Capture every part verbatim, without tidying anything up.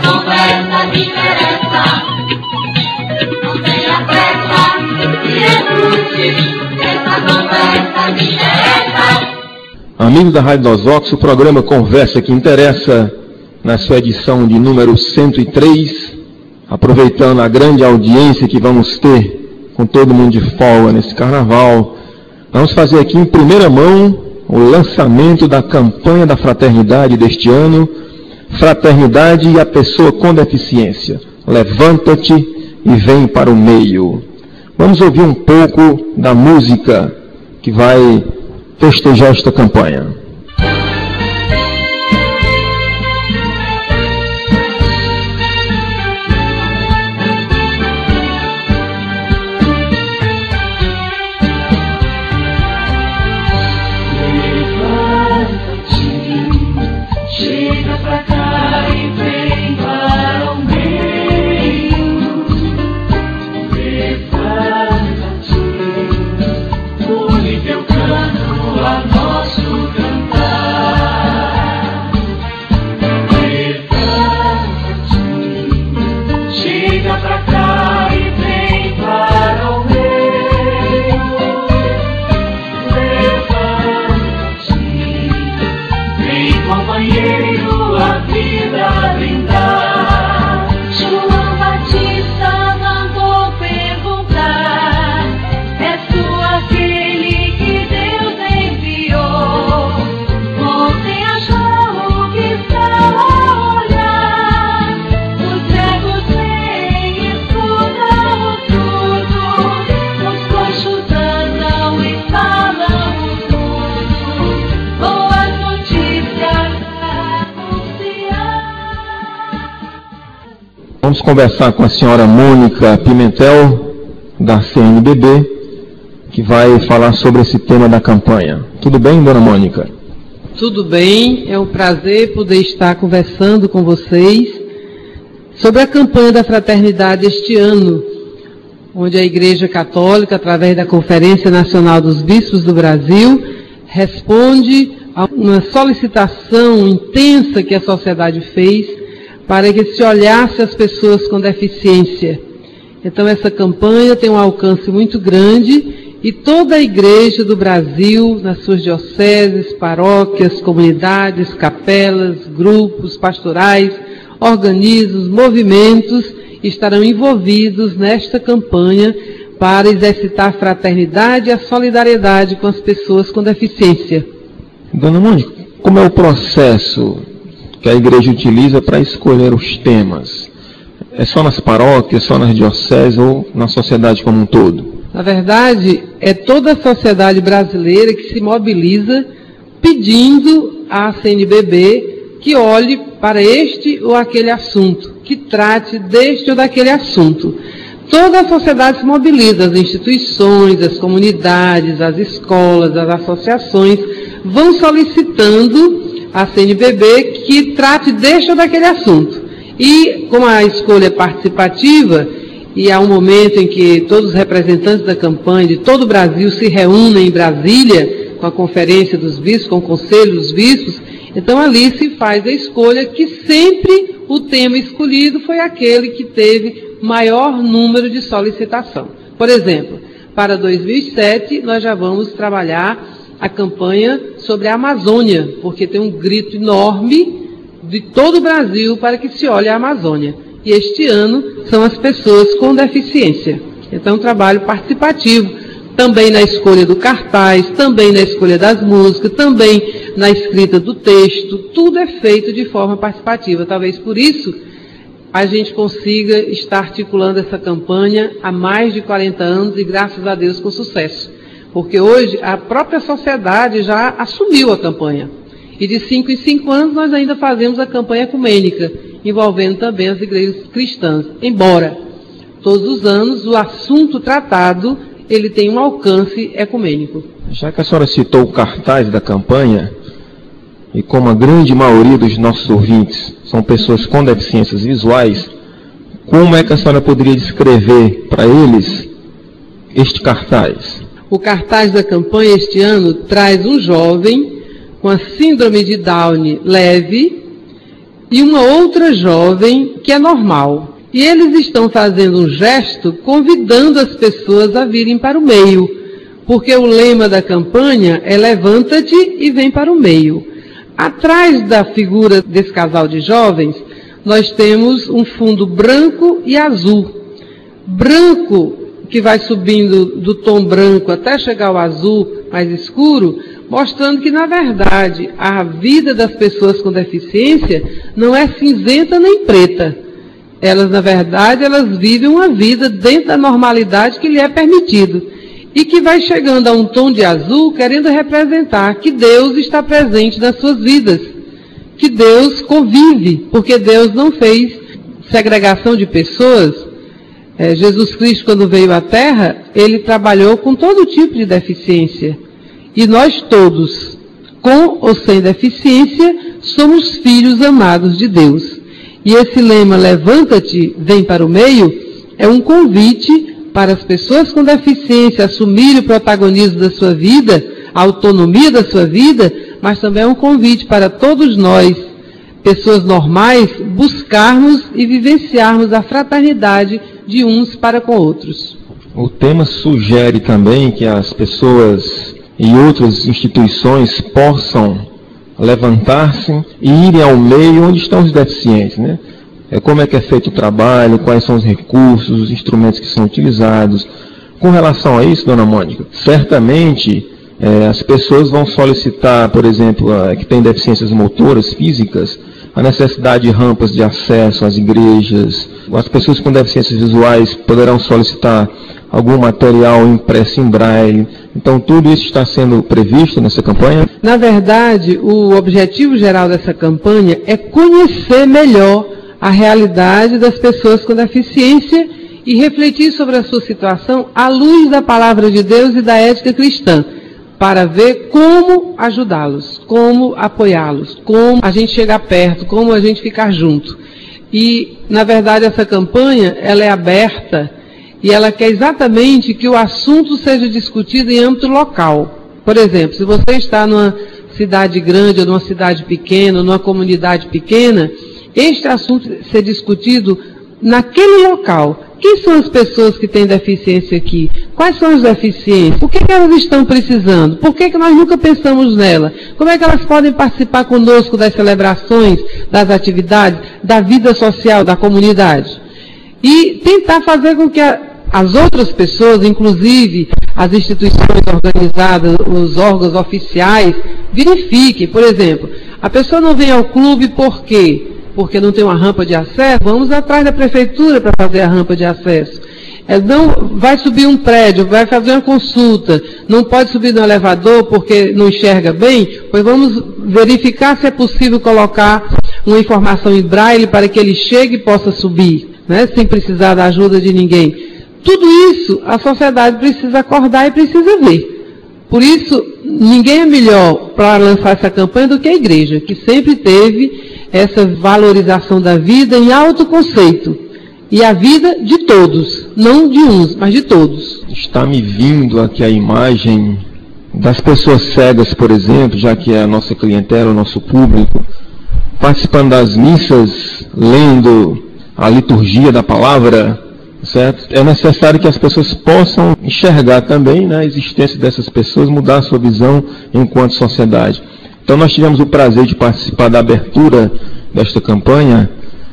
conversa me interessa. Não tenha pressa, se escute, essa conversa me interessa. Amigos da Rádio Nós Vox, o programa Conversa que Interessa, na sua edição de número cento e três, aproveitando a grande audiência que vamos ter com todo mundo de folga nesse carnaval, vamos fazer aqui em primeira mão o lançamento da campanha da fraternidade deste ano, Fraternidade e a Pessoa com Deficiência. Levanta-te e vem para o meio. Vamos ouvir um pouco da música que vai festejar esta campanha. Vamos conversar com a senhora Mônica Pimentel, da C N B B, que vai falar sobre esse tema da campanha. Tudo bem, dona Mônica? Tudo bem, é um prazer poder estar conversando com vocês sobre a campanha da fraternidade este ano, onde a Igreja Católica, através da Conferência Nacional dos Bispos do Brasil, responde a uma solicitação intensa que a sociedade fez para que se olhasse as pessoas com deficiência. Então essa campanha tem um alcance muito grande e toda a igreja do Brasil, nas suas dioceses, paróquias, comunidades, capelas, grupos pastorais, organismos, movimentos, estarão envolvidos nesta campanha para exercitar a fraternidade e a solidariedade com as pessoas com deficiência. Dona Mônica, como é o processo que a igreja utiliza para escolher os temas? É só nas paróquias, só nas dioceses ou na sociedade como um todo? Na verdade, é toda a sociedade brasileira que se mobiliza pedindo à C N B B que olhe para este ou aquele assunto, que trate deste ou daquele assunto. Toda a sociedade se mobiliza, as instituições, as comunidades, as escolas, as associações, vão solicitando a C N B B que trate deste ou daquele assunto. E como a escolha é participativa, e há um momento em que todos os representantes da campanha de todo o Brasil se reúnem em Brasília, com a Conferência dos Bispos, com o Conselho dos Bispos, então ali se faz a escolha que sempre o tema escolhido foi aquele que teve maior número de solicitação. Por exemplo, para dois mil e sete nós já vamos trabalhar a campanha sobre a Amazônia, porque tem um grito enorme de todo o Brasil para que se olhe a Amazônia. E este ano são as pessoas com deficiência. Então, um trabalho participativo, também na escolha do cartaz, também na escolha das músicas, também na escrita do texto, tudo é feito de forma participativa. Talvez por isso a gente consiga estar articulando essa campanha há mais de quarenta anos e, graças a Deus, com sucesso. Porque hoje a própria sociedade já assumiu a campanha. E de cinco em cinco anos nós ainda fazemos a campanha ecumênica, envolvendo também as igrejas cristãs. Embora todos os anos o assunto tratado ele tem um alcance ecumênico. Já que a senhora citou o cartaz da campanha, e como a grande maioria dos nossos ouvintes são pessoas com deficiências visuais, como é que a senhora poderia descrever para eles este cartaz? O cartaz da campanha este ano traz um jovem com a síndrome de Down leve, e uma outra jovem que é normal. E eles estão fazendo um gesto convidando as pessoas a virem para o meio, porque o lema da campanha é levanta-te e vem para o meio. Atrás da figura desse casal de jovens, nós temos um fundo branco e azul. Branco, que vai subindo do tom branco até chegar ao azul mais escuro, mostrando que, na verdade, a vida das pessoas com deficiência não é cinzenta nem preta. Elas, na verdade, elas vivem uma vida dentro da normalidade que lhe é permitido. E que vai chegando a um tom de azul, querendo representar que Deus está presente nas suas vidas. Que Deus convive, porque Deus não fez segregação de pessoas. É, Jesus Cristo, quando veio à Terra, ele trabalhou com todo tipo de deficiência. E nós todos, com ou sem deficiência, somos filhos amados de Deus. E esse lema, levanta-te, vem para o meio, é um convite para as pessoas com deficiência assumirem o protagonismo da sua vida, a autonomia da sua vida, mas também é um convite para todos nós, pessoas normais, buscarmos e vivenciarmos a fraternidade de uns para com outros. O tema sugere também que as pessoas e outras instituições possam levantar-se e irem ao meio onde estão os deficientes, né? É, como é que é feito o trabalho, quais são os recursos, os instrumentos que são utilizados. Com relação a isso, dona Mônica, certamente é, as pessoas vão solicitar, por exemplo, a, que tem deficiências motoras, físicas, a necessidade de rampas de acesso às igrejas. As pessoas com deficiências visuais poderão solicitar algum material impresso em braille. Então, tudo isso está sendo previsto nessa campanha? Na verdade, o objetivo geral dessa campanha é conhecer melhor a realidade das pessoas com deficiência e refletir sobre a sua situação à luz da palavra de Deus e da ética cristã, para ver como ajudá-los, como apoiá-los, como a gente chegar perto, como a gente ficar junto. E, na verdade, essa campanha, ela é aberta e ela quer exatamente que o assunto seja discutido em âmbito local. Por exemplo, se você está numa cidade grande ou numa cidade pequena, ou numa comunidade pequena, este assunto ser discutido naquele local. Quem são as pessoas que têm deficiência aqui? Quais são as deficiências? Por que, que elas estão precisando? Por que, que nós nunca pensamos nela? Como é que elas podem participar conosco das celebrações, das atividades, da vida social da comunidade? E tentar fazer com que a, as outras pessoas, inclusive as instituições organizadas, os órgãos oficiais, verifiquem. Por exemplo, a pessoa não vem ao clube por quê? Porque não tem uma rampa de acesso, vamos atrás da prefeitura para fazer a rampa de acesso. É, não vai subir um prédio, vai fazer uma consulta, não pode subir no elevador porque não enxerga bem, pois vamos verificar se é possível colocar uma informação em braille para que ele chegue e possa subir, né, sem precisar da ajuda de ninguém. Tudo isso a sociedade precisa acordar e precisa ver. Por isso, ninguém é melhor para lançar essa campanha do que a igreja, que sempre teve essa valorização da vida em alto conceito. E a vida de todos, não de uns, mas de todos. Está me vindo aqui a imagem das pessoas cegas, por exemplo, já que é a nossa clientela, o nosso público, participando das missas, lendo a liturgia da palavra, certo? É necessário que as pessoas possam enxergar também, né, a existência dessas pessoas, mudar a sua visão enquanto sociedade. Então nós tivemos o prazer de participar da abertura desta campanha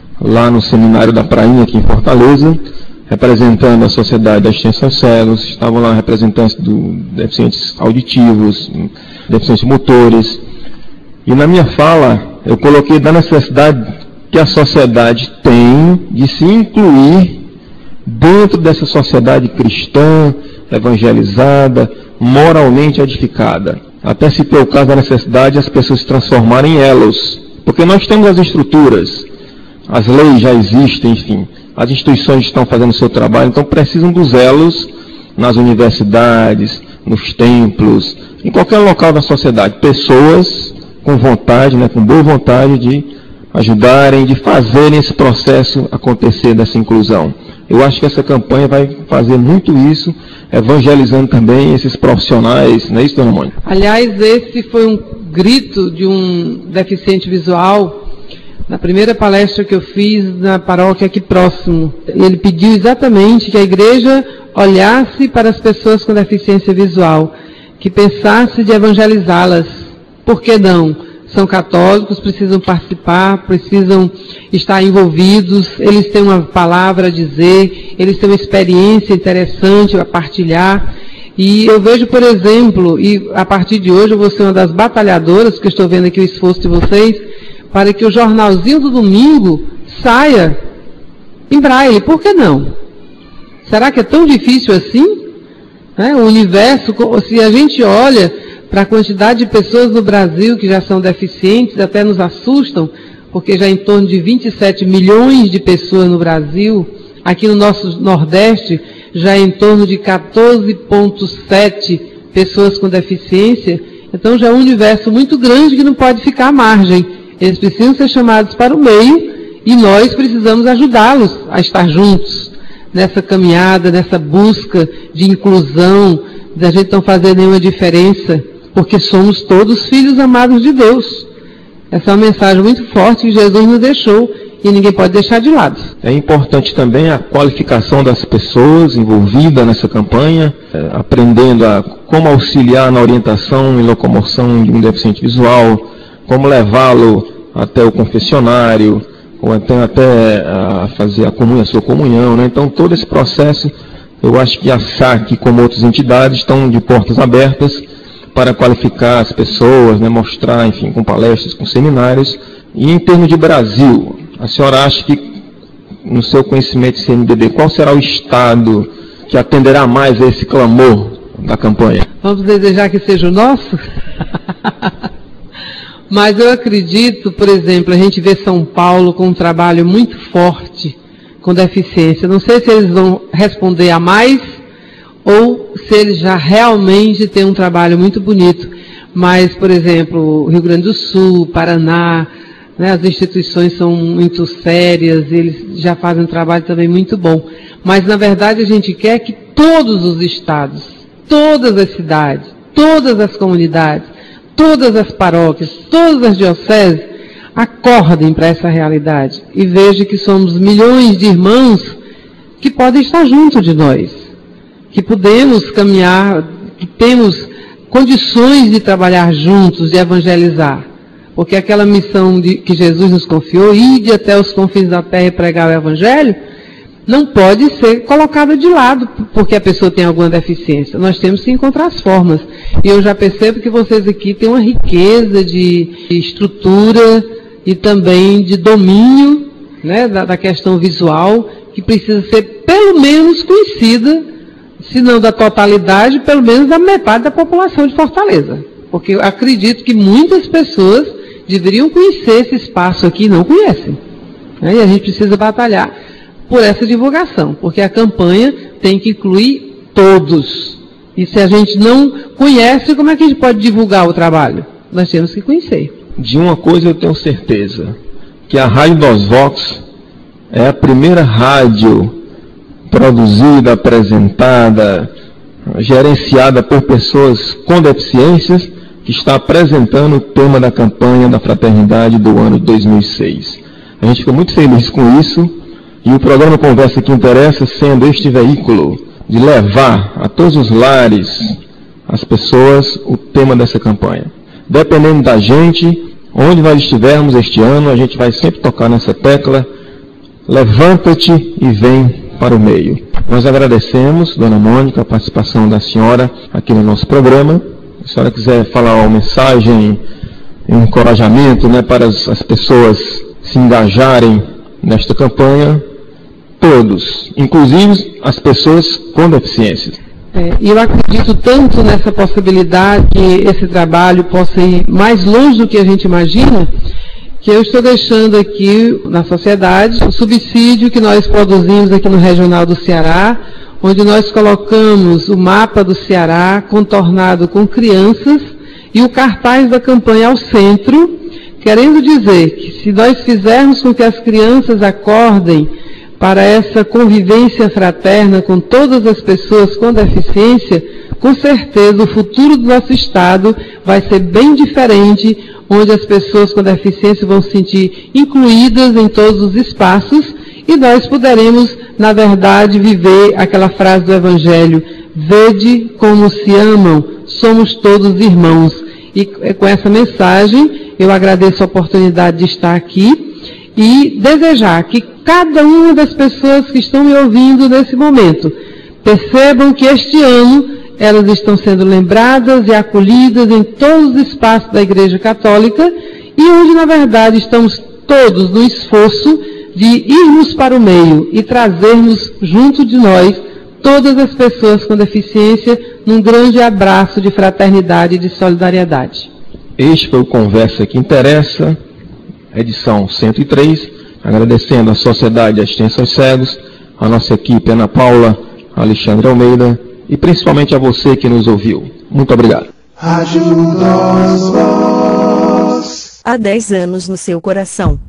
lá no Seminário da Prainha, aqui em Fortaleza, representando a Sociedade da Extensão Cegos. Estavam lá representantes do deficientes auditivos, deficientes motores. E na minha fala, eu coloquei da necessidade que a sociedade tem de se incluir dentro dessa sociedade cristã, evangelizada, moralmente edificada. Até citei o caso da necessidade de as pessoas se transformarem em elos. Porque nós temos as estruturas, as leis já existem, enfim. As instituições estão fazendo o seu trabalho, então precisam dos elos nas universidades, nos templos, em qualquer local da sociedade. Pessoas com vontade, né, com boa vontade de ajudarem, de fazerem esse processo acontecer dessa inclusão. Eu acho que essa campanha vai fazer muito isso, evangelizando também esses profissionais, não é isso, dona Mônica? Aliás, esse foi um grito de um deficiente visual, na primeira palestra que eu fiz na paróquia aqui próximo. Ele pediu exatamente que a igreja olhasse para as pessoas com deficiência visual, que pensasse de evangelizá-las. Por que não? São católicos, precisam participar, precisam estar envolvidos, eles têm uma palavra a dizer, eles têm uma experiência interessante a partilhar. E eu vejo, por exemplo, e a partir de hoje eu vou ser uma das batalhadoras, porque estou vendo aqui o esforço de vocês, para que o jornalzinho do domingo saia em braille. Por que não? Será que é tão difícil assim? É, o universo, se a gente olha para a quantidade de pessoas no Brasil que já são deficientes, até nos assustam, porque já em torno de vinte e sete milhões de pessoas no Brasil, aqui no nosso Nordeste, já em torno de quatorze vírgula sete pessoas com deficiência, então já é um universo muito grande que não pode ficar à margem. Eles precisam ser chamados para o meio e nós precisamos ajudá-los a estar juntos nessa caminhada, nessa busca de inclusão, da gente não fazer nenhuma diferença, porque somos todos filhos amados de Deus. Essa é uma mensagem muito forte que Jesus nos deixou e ninguém pode deixar de lado. É importante também a qualificação das pessoas envolvidas nessa campanha, é, aprendendo a como auxiliar na orientação e locomoção de um deficiente visual, como levá-lo até o confessionário, ou até, até a fazer a, comunhão, a sua comunhão, né? Então todo esse processo, eu acho que a S A C, como outras entidades, estão de portas abertas para qualificar as pessoas, né? Mostrar, enfim, com palestras, com seminários. E em termos de Brasil, a senhora acha que, no seu conhecimento de C N B B, qual será o estado que atenderá mais a esse clamor da campanha? Vamos desejar que seja o nosso? Mas eu acredito, por exemplo, a gente vê São Paulo com um trabalho muito forte com deficiência. Não sei se eles vão responder a mais ou se eles já realmente têm um trabalho muito bonito. Mas, por exemplo, Rio Grande do Sul, Paraná, né, as instituições são muito sérias, eles já fazem um trabalho também muito bom. Mas, na verdade, a gente quer que todos os estados, todas as cidades, todas as comunidades, todas as paróquias, todas as dioceses, acordem para essa realidade e vejam que somos milhões de irmãos que podem estar junto de nós, que podemos caminhar, que temos condições de trabalhar juntos, de evangelizar. Porque aquela missão de, que Jesus nos confiou, ide até os confins da terra e pregar o evangelho, não pode ser colocada de lado porque a pessoa tem alguma deficiência. Nós temos que encontrar as formas. E eu já percebo que vocês aqui têm uma riqueza de estrutura e também de domínio, né, da, da questão visual, que precisa ser pelo menos conhecida, se não da totalidade, pelo menos da metade da população de Fortaleza. Porque eu acredito que muitas pessoas deveriam conhecer esse espaço aqui e não conhecem. Né? E a gente precisa batalhar por essa divulgação, porque a campanha tem que incluir todos. E se a gente não conhece, como é que a gente pode divulgar o trabalho? Nós temos que conhecer. De uma coisa eu tenho certeza, que a Rádio Dos Vox é a primeira rádio produzida, apresentada, gerenciada por pessoas com deficiências, que está apresentando o tema da campanha da fraternidade do ano de dois mil e seis. A gente fica muito feliz com isso, e o programa Conversa que Interessa sendo este veículo de levar a todos os lares, as pessoas, o tema dessa campanha. Dependendo da gente, onde nós estivermos este ano, a gente vai sempre tocar nessa tecla, levanta-te e vem para o meio. Nós agradecemos, Dona Mônica, a participação da senhora aqui no nosso programa. Se a senhora quiser falar uma mensagem, um encorajamento, né, para as, as pessoas se engajarem nesta campanha, todos, inclusive as pessoas com deficiências. É, e eu acredito tanto nessa possibilidade que esse trabalho possa ir mais longe do que a gente imagina, que eu estou deixando aqui na sociedade o subsídio que nós produzimos aqui no Regional do Ceará, onde nós colocamos o mapa do Ceará contornado com crianças e o cartaz da campanha ao centro, querendo dizer que se nós fizermos com que as crianças acordem para essa convivência fraterna com todas as pessoas com deficiência, com certeza o futuro do nosso Estado vai ser bem diferente, onde as pessoas com deficiência vão se sentir incluídas em todos os espaços e nós poderemos, na verdade, viver aquela frase do Evangelho: vede como se amam, somos todos irmãos. E com essa mensagem, eu agradeço a oportunidade de estar aqui e desejar que cada uma das pessoas que estão me ouvindo nesse momento percebam que este ano elas estão sendo lembradas e acolhidas em todos os espaços da Igreja Católica e onde, na verdade, estamos todos no esforço de irmos para o meio e trazermos junto de nós todas as pessoas com deficiência num grande abraço de fraternidade e de solidariedade. Este foi o Conversa que Interessa, edição cento e três, agradecendo à Sociedade de Assistência aos Cegos, a nossa equipe Ana Paula, Alexandre Almeida e principalmente a você que nos ouviu. Muito obrigado. Há dez anos no seu coração.